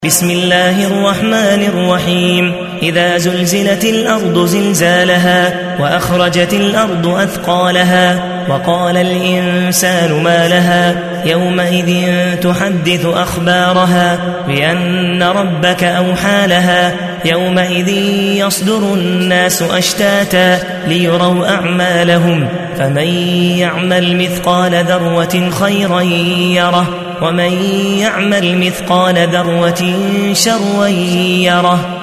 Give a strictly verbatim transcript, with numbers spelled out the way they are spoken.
بسم الله الرحمن الرحيم إذا زلزلت الأرض زلزالها وأخرجت الأرض أثقالها وقال الإنسان ما لها يومئذ تحدث أخبارها بأن ربك أوحى لها يومئذ يصدر الناس أشتاتا ليروا أعمالهم فمن يعمل مثقال ذرة خيرا يره ومن يعمل مثقال ذرة شرا يره.